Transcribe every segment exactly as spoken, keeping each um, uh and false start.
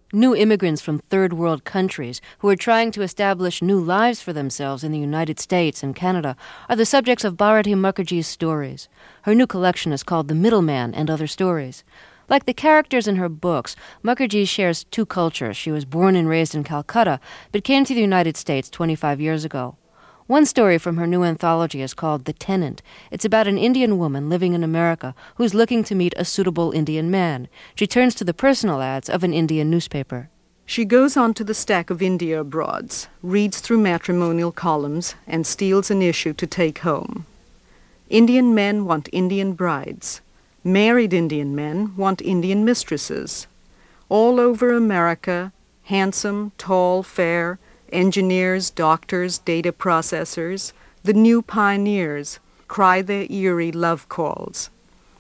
New immigrants from third world countries who are trying to establish new lives for themselves in the United States and Canada are the subjects of Bharati Mukherjee's stories. Her new collection is called The Middleman and Other Stories. Like the characters in her books, Mukherjee shares two cultures. She was born and raised in Calcutta, but came to the United States twenty-five years ago. One story from her new anthology is called The Tenant. It's about an Indian woman living in America who's looking to meet a suitable Indian man. She turns to the personal ads of an Indian newspaper. She goes on to the stack of India Abroads, reads through matrimonial columns, and steals an issue to take home. Indian men want Indian brides. Married Indian men want Indian mistresses. All over America, handsome, tall, fair, engineers, doctors, data processors, the new pioneers, cry their eerie love calls.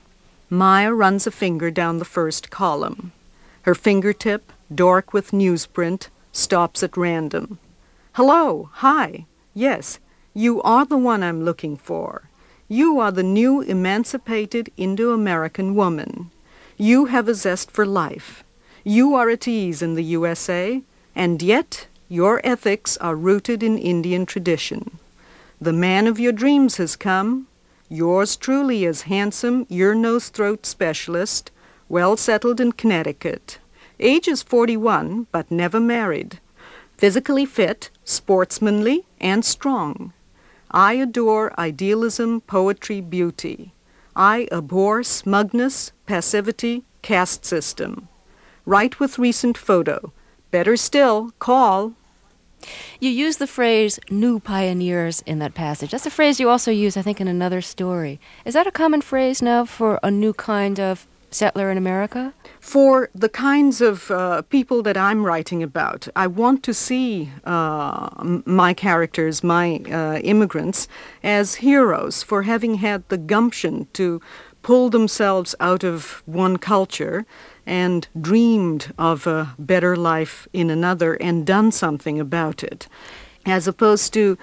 Maya runs a finger down the first column. Her fingertip, dark with newsprint, stops at random. Hello, hi, yes, you are the one I'm looking for. You are the new emancipated Indo-American woman. You have a zest for life. You are at ease in the U S A, and yet your ethics are rooted in Indian tradition. The man of your dreams has come. Yours truly is handsome ear-nose-throat specialist, well settled in Connecticut. Age is forty-one, but never married. Physically fit, sportsmanly, and strong. I adore idealism, poetry, beauty. I abhor smugness, passivity, caste system. Write with recent photo. Better still, call. You use the phrase new pioneers in that passage. That's a phrase you also use, I think, in another story. Is that a common phrase now for a new kind of settler in America? For the kinds of uh, people that I'm writing about, I want to see uh, my characters, my uh, immigrants, as heroes for having had the gumption to pull themselves out of one culture and dreamed of a better life in another and done something about it, as opposed to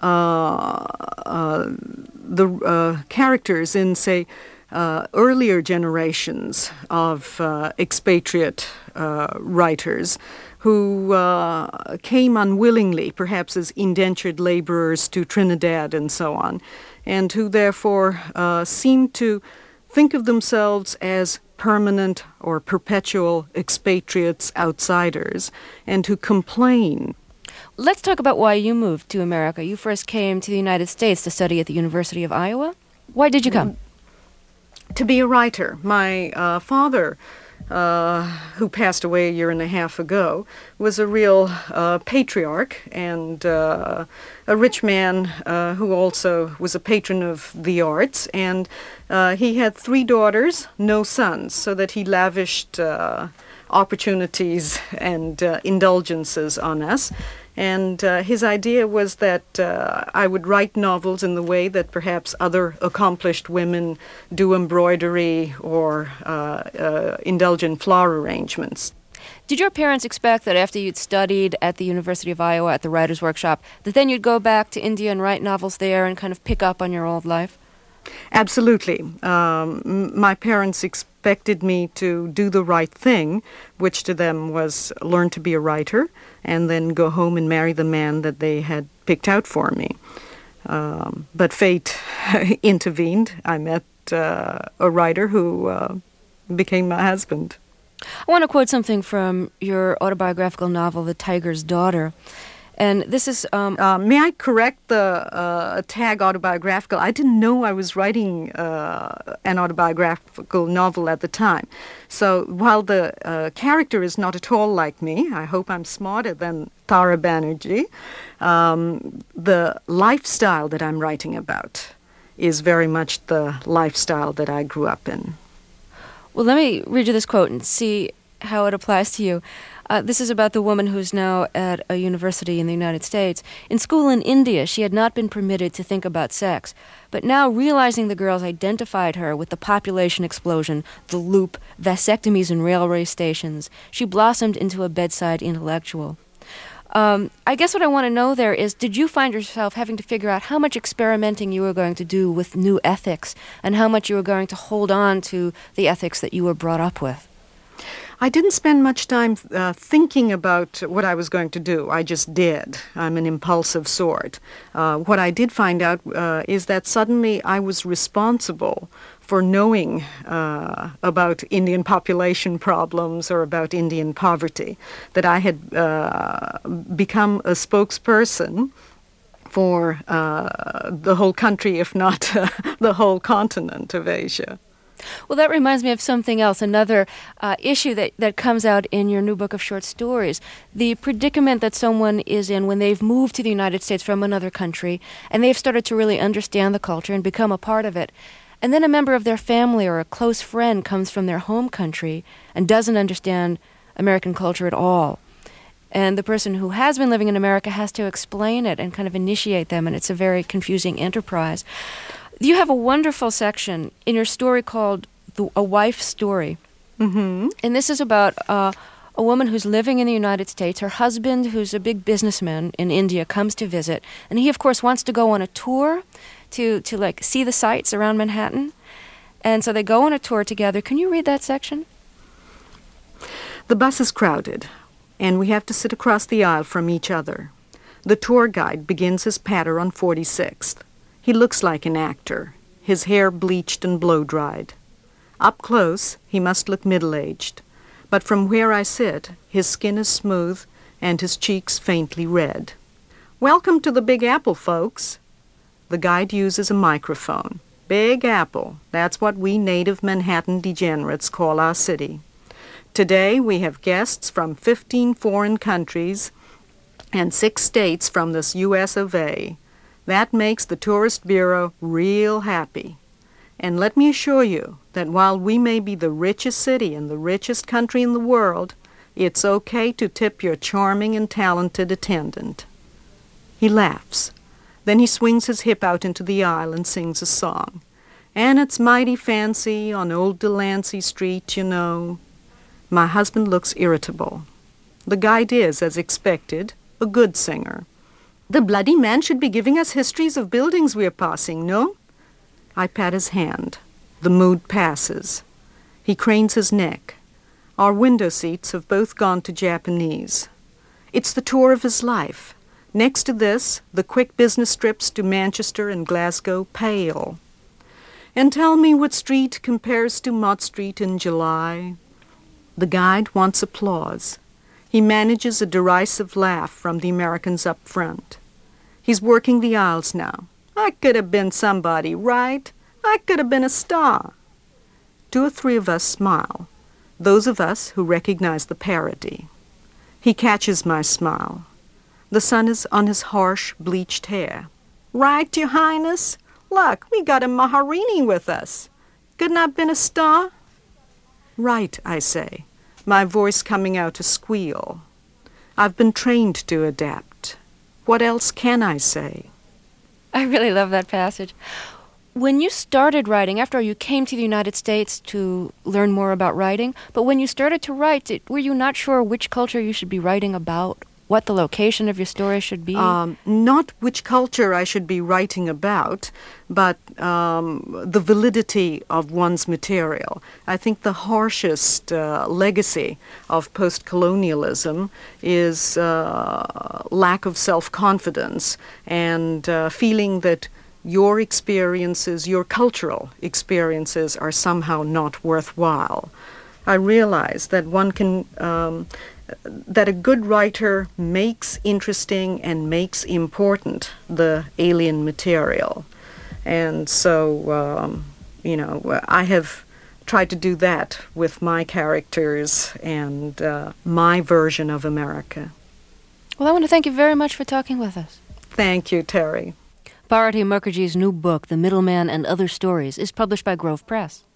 uh, uh, the uh, characters in, say, uh, earlier generations of uh, expatriate uh, writers who uh, came unwillingly, perhaps as indentured laborers to Trinidad and so on, and who therefore uh, seemed to think of themselves as permanent or perpetual expatriates, outsiders, and who complain. Let's talk about why you moved to America. You first came to the United States to study at the University of Iowa. Why did you come? To be a writer. My uh, father, uh, who passed away a year and a half ago, was a real uh, patriarch and uh, a rich man uh, who also was a patron of the arts. And uh, he had three daughters, no sons, so that he lavished uh, opportunities and uh, indulgences on us. And uh, his idea was that uh, I would write novels in the way that perhaps other accomplished women do embroidery or uh, uh, indulge in flower arrangements. Did your parents expect that after you'd studied at the University of Iowa at the Writers' Workshop, that then you'd go back to India and write novels there and kind of pick up on your old life? Absolutely. Um, m- my parents expected me to do the right thing, which to them was learn to be a writer and then go home and marry the man that they had picked out for me. Um, but fate intervened. I met uh, a writer who uh, became my husband. I want to quote something from your autobiographical novel, The Tiger's Daughter. And this is... Um, uh, may I correct the uh, tag autobiographical? I didn't know I was writing uh, an autobiographical novel at the time. So while the uh, character is not at all like me, I hope I'm smarter than Tara Banerjee, um, the lifestyle that I'm writing about is very much the lifestyle that I grew up in. Well, let me read you this quote and see how it applies to you. Uh, this is about the woman who's now at a university in the United States. In school in India, she had not been permitted to think about sex. But now, realizing the girls identified her with the population explosion, the loop, vasectomies in railway stations, she blossomed into a bedside intellectual. Um, I guess what I want to know there is, did you find yourself having to figure out how much experimenting you were going to do with new ethics and how much you were going to hold on to the ethics that you were brought up with? I didn't spend much time uh, thinking about what I was going to do. I just did. I'm an impulsive sort. Uh, what I did find out uh, is that suddenly I was responsible for knowing uh, about Indian population problems or about Indian poverty, that I had uh, become a spokesperson for uh, the whole country, if not uh, the whole continent of Asia. Well, that reminds me of something else, another uh, issue that, that comes out in your new book of short stories, the predicament that someone is in when they've moved to the United States from another country and they've started to really understand the culture and become a part of it. And then a member of their family or a close friend comes from their home country and doesn't understand American culture at all. And the person who has been living in America has to explain it and kind of initiate them, and it's a very confusing enterprise. You have a wonderful section in your story called the, A Wife's Story. Mm-hmm. And this is about uh, a woman who's living in the United States. Her husband, who's a big businessman in India, comes to visit. And he, of course, wants to go on a tour to, to like, see the sights around Manhattan. And so they go on a tour together. Can you read that section? The bus is crowded, and we have to sit across the aisle from each other. The tour guide begins his patter on forty-sixth. He looks like an actor, his hair bleached and blow-dried. Up close, he must look middle-aged, but from where I sit, his skin is smooth and his cheeks faintly red. "Welcome to the Big Apple, folks." The guide uses a microphone. Big Apple, that's what we native Manhattan degenerates call our city. Today we have guests from fifteen foreign countries and six states from this U S of A. That makes the Tourist Bureau real happy. And let me assure you that while we may be the richest city and the richest country in the world, it's okay to tip your charming and talented attendant. He laughs. Then he swings his hip out into the aisle and sings a song. "And it's mighty fancy on old Delancey Street, you know." My husband looks irritable. The guide is, as expected, a good singer. "The bloody man should be giving us histories of buildings we're passing, no?" I pat his hand. The mood passes. He cranes his neck. Our window seats have both gone to Japanese. It's the tour of his life. Next to this, the quick business trips to Manchester and Glasgow pale. "And tell me what street compares to Mott Street in July." The guide wants applause. He manages a derisive laugh from the Americans up front. He's working the aisles now. "I could have been somebody, right? I could have been a star." Two or three of us smile, those of us who recognize the parody. He catches my smile. The sun is on his harsh, bleached hair. "Right, Your Highness? Look, we got a Maharini with us. Couldn't I have been a star?" "Right," I say, my voice coming out a squeal. I've been trained to adapt. What else can I say? I really love that passage. When you started writing, after you came to the United States to learn more about writing, but when you started to write, it, were you not sure which culture you should be writing about? What the location of your story should be? Um, not which culture I should be writing about, but um, the validity of one's material. I think the harshest uh, legacy of post-colonialism is uh, lack of self-confidence and uh, feeling that your experiences, your cultural experiences, are somehow not worthwhile. I realize that one can... Um, that a good writer makes interesting and makes important the alien material. And so, um, you know, I have tried to do that with my characters and uh, my version of America. Well, I want to thank you very much for talking with us. Thank you, Terry. Bharati Mukherjee's new book, The Middleman and Other Stories, is published by Grove Press.